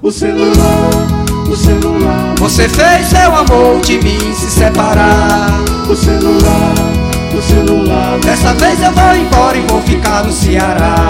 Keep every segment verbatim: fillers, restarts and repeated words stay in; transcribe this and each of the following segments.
o celular, o celular. Você fez meu amor de mim se separar. O celular, o celular. Dessa vez eu vou embora e vou ficar no Ceará.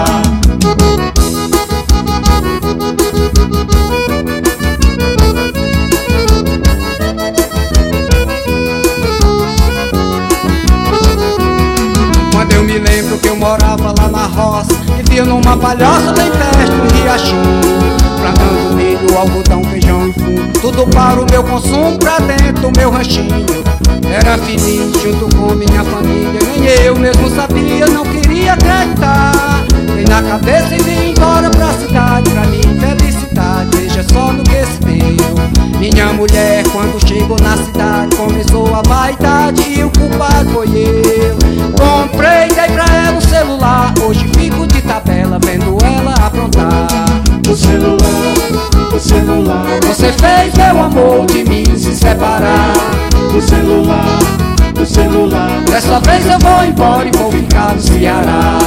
Quando eu me lembro que eu morava lá na roça, vivia numa palhoça bem perto do riachinho, plantando milho, algodão, feijão e fumo, tudo para o meu consumo pra dentro do meu ranchinho. Era feliz junto com minha família, nem eu mesmo sabia, não queria acreditar. Vem na cabeça e vim embora pra cidade, pra minha felicidade, veja só no que se deu. Minha mulher, quando chegou na cidade, começou a vaidade e o culpado foi eu. Comprei, dei pra ela um celular, hoje fico de tabela vendo ela aprontar. O celular, o celular. Você fez meu amor de mim se separar. O celular, o celular. Dessa vez eu vou embora e vou ficar no Ceará.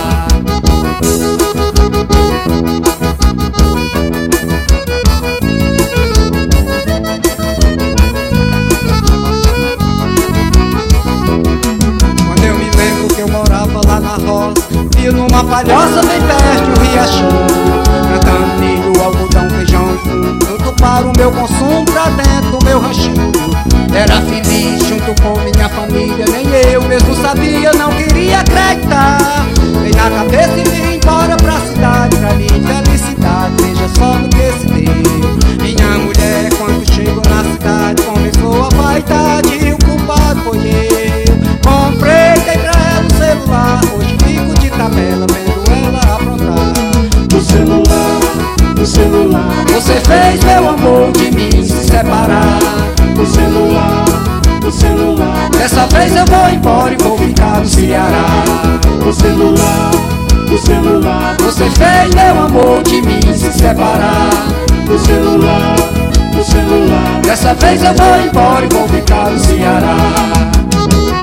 Quando eu me lembro que eu morava lá na roça, via numa palhoça bem perto do riachinho, plantando milho, algodão, feijão e fumo, tudo para o meu consumo pra dentro do meu ranchinho. Era feliz junto com minha família, nem eu mesmo sabia, não queria acreditar. Vem na cabeça e vim embora pra cidade, pra minha felicidade, veja só no que se deu. Minha mulher, quando chegou na cidade, começou a vaidade e o culpado foi eu. Comprei, dei pra ela um celular, hoje fico de tabela vendo ela aprontar. O celular, o celular. Você fez meu amor de mim se separar. O celular, o celular. Dessa vez eu vou embora e vou ficar no Ceará. O celular, o celular. Você fez meu amor de mim se separar. O celular, o celular. Dessa vez eu vou embora e vou ficar no Ceará.